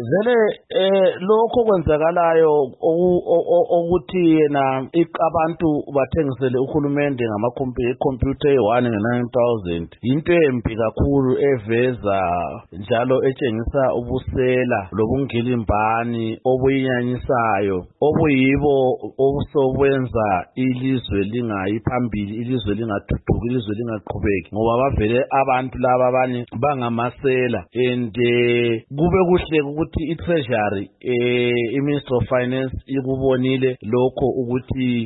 Vele lokho kwenzakalayo ukuthi yena abantu bathengisele uhulumende ngamakhompyutha e1 nge-9,000 into embi kakhulu eveza njalo etshengisa ubusela lobungilimbani obuyinyanyisayo obuyibo obusobwenza ilizwe lingayi phambili, ilizwe lingathuthuki, ilizwe lingaqhubeki ngoba bavele abantu laba abanye bangamasela and kube kuhle ukuthi i-treasury i-Minister of Finance ikubonile lokho ukuthi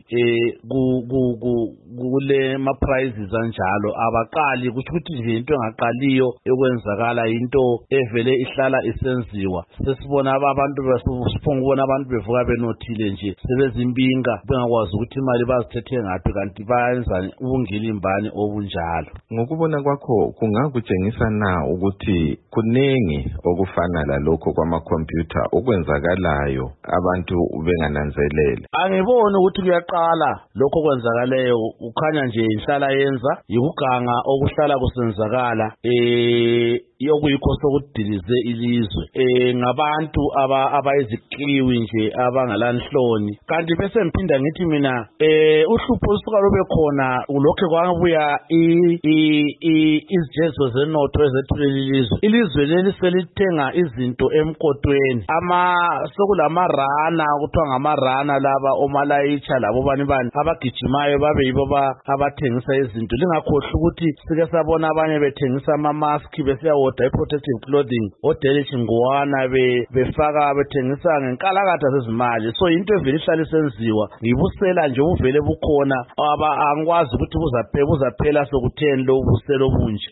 kule ma-prizes anjalo abaqali ukuthi nje into engaqaliyo ekwenzakala into evele ihlala isenziwa. Sesibona abantu besiphonga ukubona abantu bevuka benothile nje sebezimbinga bengakwazi ukuthi imali bazithethe ngaphi kanti bayenzani ubungilimbani obunjalo. Ngokubona kwakho kungakutshengisa na ukuthi kuningi okufana lalokho kwamakhompyutha okwenzakalayo abantu bengananzelele? Angiboni ukuthi kuyaqala lokho kwenzakaleyo, ukhanya nje inhlala yenza yikuganga okuhlala kusenzakala yokuyikho sokudilize ilizwe ngabantu abayizikiwi nje abangalanhloni. Kanti bese ngiphinda ngithi mina uhlupho olusuka lube khona ulokho kwabuya izijezo zenotho ezethulele ilizwe leli selithenga izinto emkotweni sokulamarana kuthiwa ngamarana laba omalayitsha labo bani abagijimayo babe yibo abathengisa izinto. Lingakhohlwa ukuthi sike sabona abanye bethengisa ama-mask besiya i-protective clothing odelisha ingwane befaka bethengisa ngenkalakatha zezimali. So into evele ihlala isenziwa ngibusela nje ubuvele bukhona angikwazi ukuthi buzaphela sokutheni lo buselo bunje.